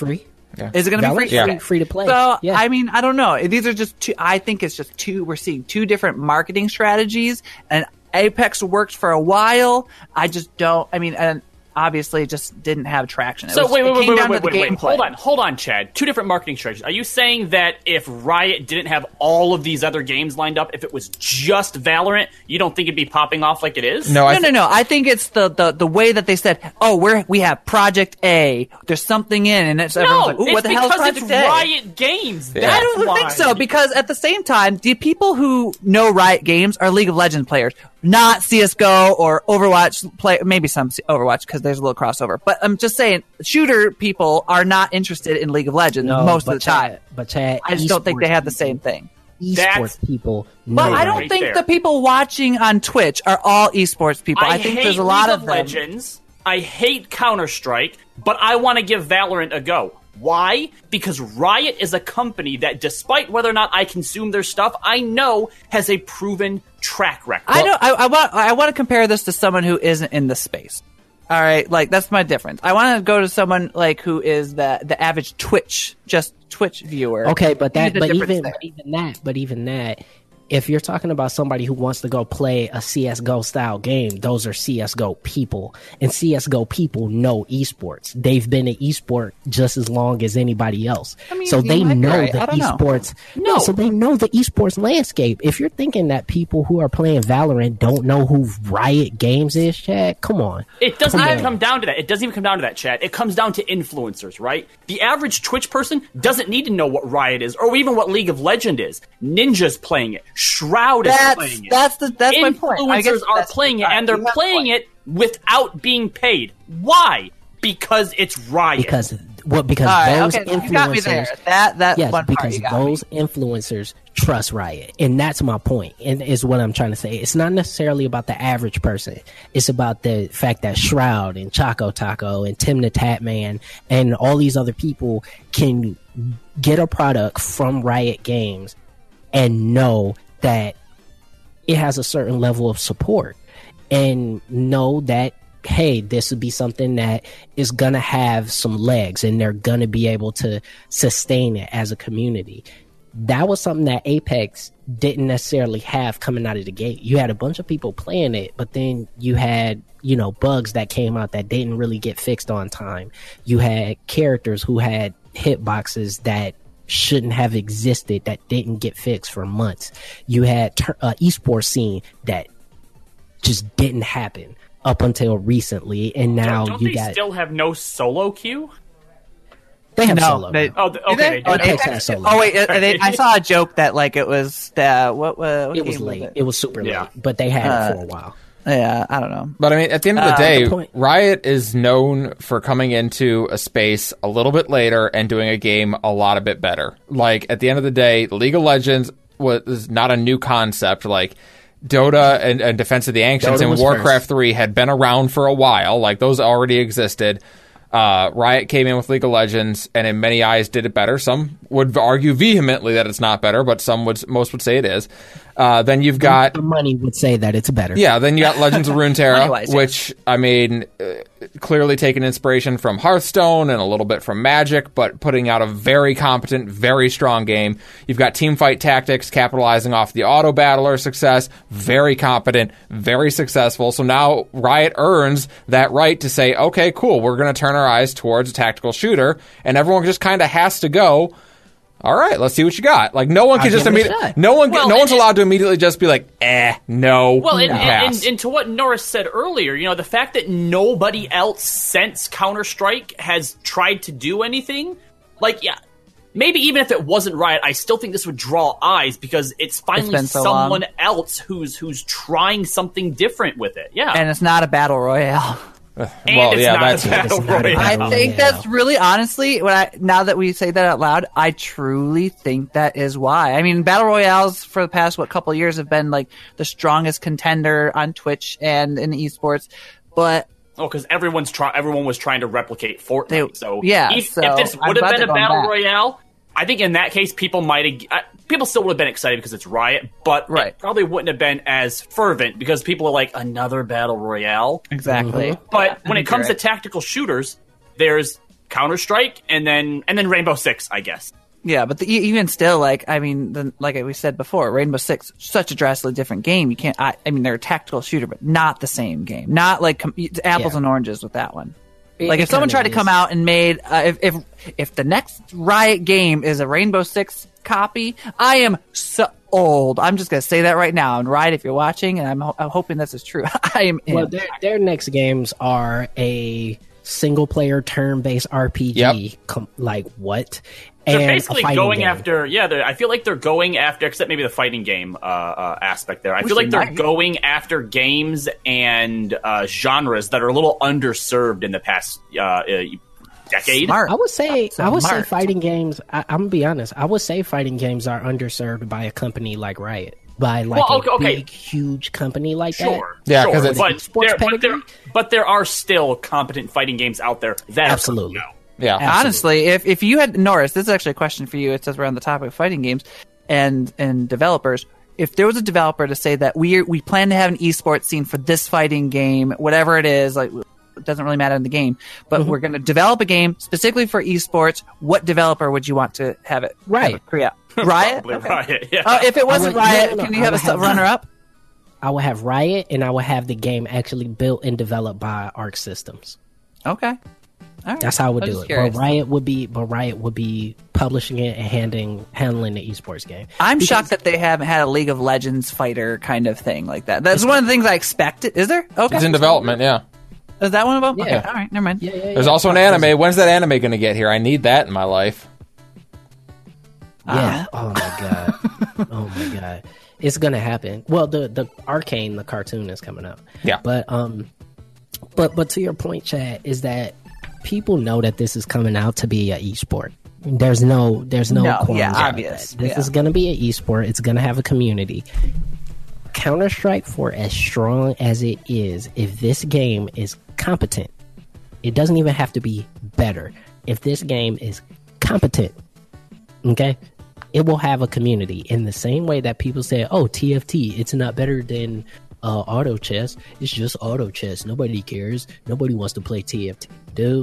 Yeah. Is it going to be free? Yeah. free to play? So yeah. I mean, I don't know. These are just two. I think it's just two. We're seeing two different marketing strategies, and Apex worked for a while. I just don't. I mean, and obviously, it just didn't have traction. It So was, wait, wait, it wait, came wait, down wait, to the wait, wait. gameplay. Hold on, hold on, Chad. Two different marketing strategies. Are you saying that if Riot didn't have all of these other games lined up, if it was just Valorant, you don't think it'd be popping off like it is? No, I no, th- no, no. I think it's the, the, the way that they said, "Oh, we're we have Project A. There's something in," and it's everyone's No, like, "Ooh, it's what the hell is because Project it's A?" Riot Games. Yeah. That's I don't why. think so, because at the same time, the people who know Riot Games are League of Legends players, not C S G O or Overwatch play. Maybe some Overwatch because there's a little crossover. But I'm just saying, shooter people are not interested in League of Legends No, most but of the time. Chad, but Chad, I just don't think they esports have the same thing. Esports That's- people. But know I don't right think there. the people watching on Twitch are all esports people. I, think hate there's a lot League of of them. Legends. I hate Counter-Strike, but I want to give Valorant a go. Why? Because Riot is a company that, despite whether or not I consume their stuff, I know has a proven track record. I don't. I, I want. I want to compare this to someone who isn't in the space. All right, like that's my difference. I want to go to someone like who is the the average Twitch, just Twitch viewer. Okay, but that, The but difference even, there. but even that, but even that, if you're talking about somebody who wants to go play a C S G O style game, those are C S G O people, and C S G O people know esports. They've been in esport just as long as anybody else, I mean, so you they might be know right. the I don't know. esports. No. No, so they know the esports landscape. If you're thinking that people who are playing Valorant don't know who Riot Games is, Chad, come on. It doesn't Come even on. come down to that. It doesn't even come down to that, Chad. It comes down to influencers, right? The average Twitch person doesn't need to know what Riot is, or even what League of Legends is. Ninja's playing it. Shroud is That's playing it. that's the that's my point. I guess Influencers are that's- playing it, all right, and they're you have a playing point. it without being paid. Why? Because it's Riot. Because what? Because All right, those okay, influencers. you got me there. That that yes, one part because you got those me. influencers trust Riot, and that's my point. And is what I'm trying to say. It's not necessarily about the average person. It's about the fact that Shroud and Choco Taco and Tim the Tatman and all these other people can get a product from Riot Games and know that it has a certain level of support, and know that, hey, this would be something that is going to have some legs and they're going to be able to sustain it as a community. That was something that Apex didn't necessarily have coming out of the gate. You had a bunch of people playing it, but then you had, you know, bugs that came out that didn't really get fixed on time. You had characters who had hitboxes that shouldn't have existed that didn't get fixed for months. You had ter- uh, esports scene that just didn't happen up until recently, and now don't you they got still have no solo queue? they have No, solo. they- now. Oh, th- Do okay. they? They do. Oh, Apex Apex- has solo. Oh wait, uh, they, I saw a joke that like it was the what, what, what it was game late. it? It was super Yeah. late, but they had Uh, it for a while. Yeah, I don't know. But I mean, at the end of the Uh, day, the point- Riot is known for coming into a space a little bit later and doing a game a lot a bit better. Like, at the end of the day, League of Legends was not a new concept. Like, Dota and, and Defense of the Ancients Dota and was Warcraft first. three had been around for a while. Like, those already existed. Uh, Riot came in with League of Legends, and in many eyes did it better. Some would argue vehemently that it's not better, but some would, most would say it is. Uh, then you've got The money would say that it's better. yeah, then you got Legends of Runeterra, Money-wise, yeah. which, I mean, uh, clearly taking inspiration from Hearthstone and a little bit from Magic, but putting out a very competent, very strong game. You've got Teamfight Tactics capitalizing off the auto battler success, very competent, very successful. So now Riot earns that right to say, okay, cool, we're going to turn our eyes towards a tactical shooter, and everyone just kind of has to go, all right, let's see what you got. Like, no one can I'll just give it a immediately, shot. no one, Well, no one's and- allowed to immediately just be like, eh, no, Well, and, and, pass. and, and to what Norris said earlier, you know, the fact that nobody else since Counter-Strike has tried to do anything, like, yeah, maybe even if it wasn't Riot, I still think this would draw eyes because it's finally been so someone long. else who's who's trying something different with it. Yeah, And it's not a battle royale. And well, it's yeah, not that's a battle It's not a royale. I battle think royale. that's really honestly when I now that we say that out loud, I truly think that is why. I mean, battle royales for the past what couple of years have been like the strongest contender on Twitch and in esports, but Oh, because everyone's try everyone was trying to replicate Fortnite. They- so yeah, if, so if this I'm would have glad been a they're going battle back. royale, I think in that case people might have uh, people still would have been excited because it's Riot, but Right. it probably wouldn't have been as fervent because people are like another battle royale. exactly. But when I it comes to think you're tactical shooters, there's Counter Strike, and then and then Rainbow Six, I guess. Yeah, but the, even still, like I mean, the, like we said before, Rainbow Six, such a drastically different game. You can't. I, I mean, they're a tactical shooter, but not the same game. Not like com- it's apples Yeah. and oranges with that one. It- Like it if someone kinda tried to is. come out and made uh, if if if the next Riot game is a Rainbow Six copy, I am so old. I'm just gonna say that right now. And Riot, if you're watching, and I'm, ho- I'm hoping this is true, I am. In. Well, their their next games are a single player turn based R P G. Yep. Com- like what? They're And a basically fighting going game. after, yeah. they're- I feel like they're going after, except maybe the fighting game uh, uh, aspect there. I Which feel like they they're might. going after games and uh, genres that are a little underserved in the past uh, uh, decade. Smart. I would say Smart. I would say fighting games. I, I'm gonna be honest. I would say fighting games are underserved by a company like Riot, by like Well, a okay, okay. big, huge company like Sure, Yeah, sure. 'cause it's- but, Sports there, but, there, pedigree? but there are still competent fighting games out there that Absolutely. are no. Yeah. And honestly, if if you had Norris, this is actually a question for you. It says we're on the topic of fighting games and and developers. If there was a developer to say that we we plan to have an esports scene for this fighting game, whatever it is, like it doesn't really matter in the game, but we're going to develop a game specifically for esports. What developer would you want to have it? Riot. have it create? Riot. Probably Okay. Riot, yeah. Uh, if it I wasn't would- Riot, no, no, no, can you I have a would have- runner up? I will have Riot, and I will have the game actually built and developed by Arc Systems. Okay. All right. That's how I would I was do just it. curious. But Riot would be, but Riot would be publishing it and handing handling the esports game. I'm Because- shocked that they haven't had a League of Legends fighter kind of thing like that. That's one of the things I expected. Is there? Okay. It's in development, yeah. Is that one of them? Yeah. Okay. All right. Never mind. Yeah, yeah, There's yeah. also an anime. When's that anime going to get here? I need that in my life. Yeah. Oh my god. Oh my god. It's gonna happen. Well, the the Arcane, the cartoon is coming out. Yeah. But um, but but to your point, Chad, is that people know that this is coming out to be an esport. There's no there's no, No, qualms yeah, about obvious, that. This yeah. is gonna be an esport. It's gonna have a community. Counter Strike, for as strong as it is, if this game is competent, it doesn't even have to be better. If this game is competent, okay, it will have a community in the same way that people say, oh, T F T, it's not better than uh, auto chess. It's just auto chess. Nobody cares. Nobody wants to play T F T. Dude,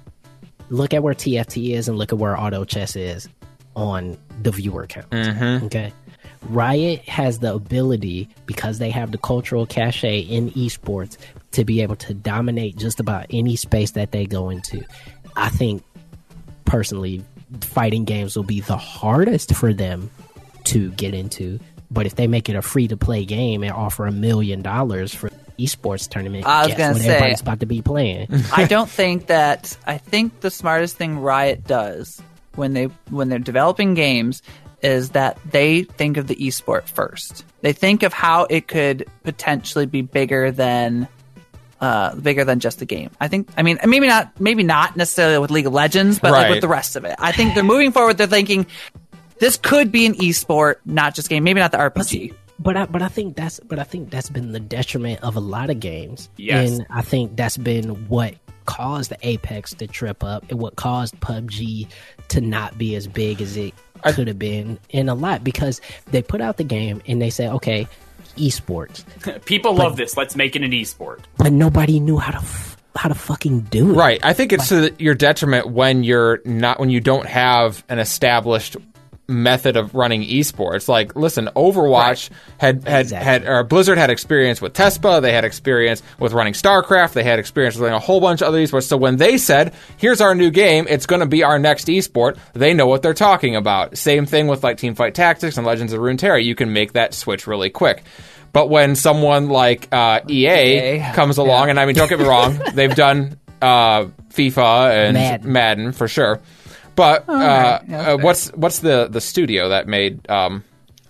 look at where T F T is and look at where auto chess is on the viewer count. Mm-hmm. Okay. Riot has the ability, because they have the cultural cachet in esports, to be able to dominate just about any space that they go into. I think, personally, fighting games will be the hardest for them to get into. But if they make it a free-to-play game and offer a million dollars for esports tournament, I was guess gonna what say- everybody's about to be playing. I don't think that. I think the smartest thing Riot does when they when they're developing games is that they think of the esport first. They think of how it could potentially be bigger than uh, bigger than just the game. I think. I mean, maybe not. Maybe not necessarily with League of Legends, but like Right. with the rest of it. I think they're moving forward. They're thinking this could be an esport, not just game. Maybe not the R P G. But I, but I think that's but I think that's been the detriment of a lot of games. Yes. And I think that's been what caused the Apex to trip up and what caused P U B G to not be as big as it could have been in a lot, because they put out the game and they say, okay, esports, People But- love this. Let's make it an esport. but nobody knew how to f- how to fucking do it. Right. I think it's to your detriment when you're not when you don't have an established method of running esports. Like, listen, Overwatch had had Exactly. had or Blizzard had experience with Tespa, they had experience with running StarCraft, they had experience with running a whole bunch of other esports. So when they said, "Here's our new game, it's going to be our next esport," they know what they're talking about. Same thing with like Teamfight Tactics and Legends of Runeterra. You can make that switch really quick. But when someone like uh, E A, E A, comes along, and I mean, don't get me wrong, they've done uh, FIFA and Madden. Madden for sure. But uh, right. Yeah, uh, fair. what's what's the, the studio that made um,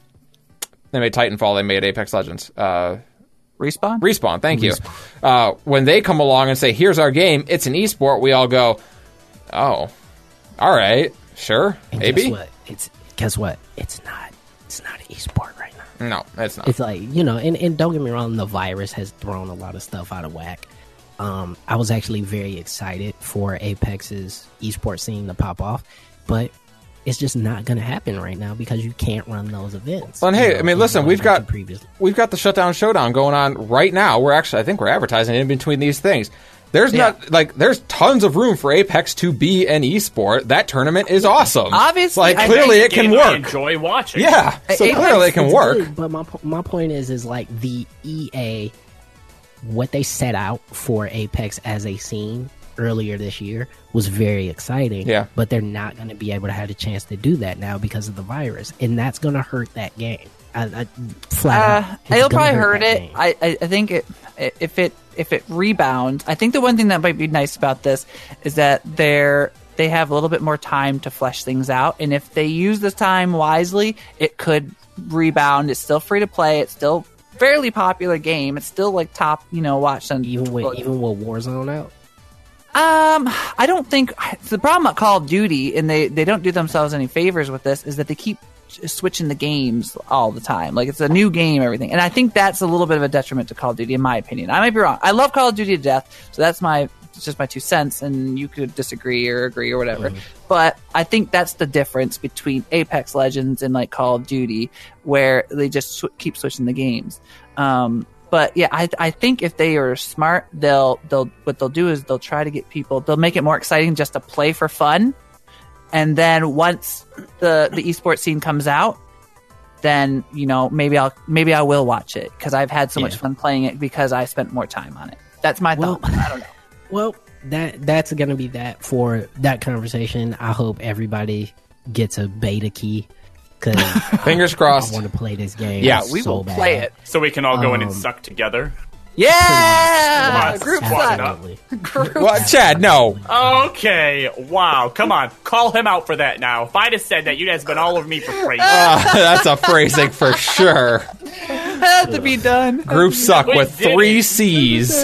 they made Titanfall? They made Apex Legends. Uh, Respawn. Respawn. Thank you. Uh, when they come along and say, "Here's our game. It's an esport," we all go, "Oh, all right, sure, And maybe." guess what? It's guess what? It's not. It's not an esport right now. No, it's not. It's like, you know, and, and don't get me wrong, the virus has thrown a lot of stuff out of whack. Um, I was actually very excited for Apex's esports scene to pop off, but it's just not going to happen right now because you can't run those events. Well, and you hey, know, I mean, even listen, though we've I got mentioned previously. we've got the Shutdown Showdown going on right now. We're actually, I think, we're advertising in between these things. There's Yeah. not like there's tons of room for Apex to be an esport. That tournament is awesome. Obviously, like I clearly think it can Game I work. enjoy watching. Yeah, so Apex clearly it can It's work. good, but my po- my point is, is like the E A, what they set out for Apex as a scene earlier this year was very exciting. Yeah. But they're not going to be able to have the chance to do that now because of the virus, and that's going to hurt that game. I, I, flat Uh, out, It's it'll gonna probably hurt that it. game. I, I I think it if it if it rebounds. I think the one thing that might be nice about this is that they're they have a little bit more time to flesh things out, and if they use this time wisely, it could rebound. It's still free to play. It's still fairly popular game. It's still like top, you know, watch on even with even with Warzone out. Um, I don't think the problem about Call of Duty, and they, they don't do themselves any favors with this, is that they keep switching the games all the time. Like, it's a new game, everything. And I think that's a little bit of a detriment to Call of Duty, in my opinion. I might be wrong. I love Call of Duty to death, so that's my it's just my two cents, and you could disagree or agree or whatever. Mm. But I think that's the difference between Apex Legends and like Call of Duty, where they just sw- keep switching the games. Um, But yeah, I I think if they are smart, they'll they'll what they'll do is they'll try to get people. They'll make it more exciting just to play for fun, and then once the the esports scene comes out, then you know maybe I'll maybe I will watch it because I've had so Yeah. much fun playing it because I spent more time on it. That's my Well, thought. I don't know. Well, that that's gonna be that for that conversation. I hope everybody gets a beta key. Cause Fingers crossed. I want to play this game. Yeah, we so will bad. play it. So we can all go in and Um, suck together. Yeah, Come on, group squad suck. up. Absolutely. Well, Chad, no. Okay, wow, come on, call him out for that now. If I'd have said that, you'd have been all over me for praise. Uh, that's a phrasing for sure. Had to be done. Group suck We with did three it. C's.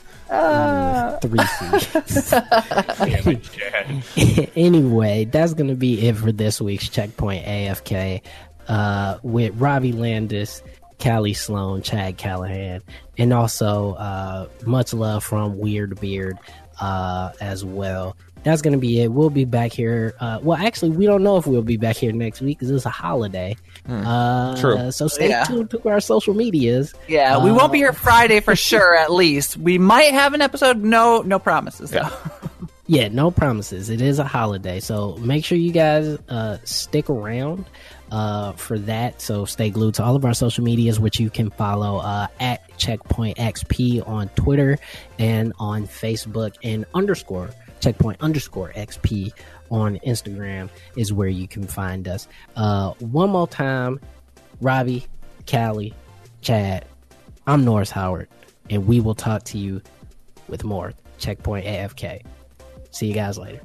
Three C's. Damn it, Chad. Anyway, that's going to be it for this week's Checkpoint A F K uh, with Robbie Landis, Callie Sloan, Chad Callahan, and also uh, much love from Weird Beard uh, as well. That's going to be it. We'll be back here. Uh, well, actually, we don't know if we'll be back here next week because it's a holiday. Hmm. Uh, True. So stay Yeah. tuned to our social medias. Yeah, we Uh, won't be here Friday for sure. At least we might have an episode. No, no promises. Though. Yeah, no promises. It is a holiday, so make sure you guys uh, stick around uh, for that. So stay glued to all of our social medias, which you can follow uh, at Checkpoint X P on Twitter and on Facebook, and underscore Checkpoint underscore X P on Instagram is where you can find us. Uh, one more time, Robbie, Callie, Chad, I'm Norris Howard, and we will talk to you with more Checkpoint A F K. See you guys later.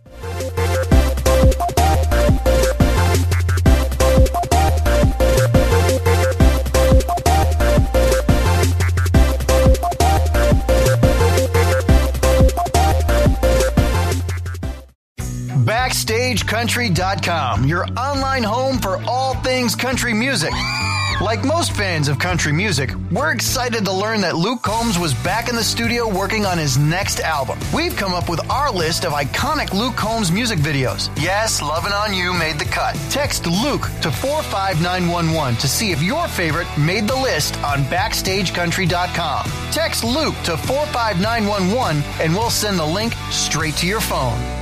Backstage Country dot com, your online home for all things country music. Like most fans of country music, we're excited to learn that Luke Combs was back in the studio working on his next album. We've come up with our list of iconic Luke Combs music videos. Yes, Lovin' On You made the cut. Text Luke to four five nine one one to see if your favorite made the list on Backstage Country dot com. Text Luke to four five nine one one and we'll send the link straight to your phone.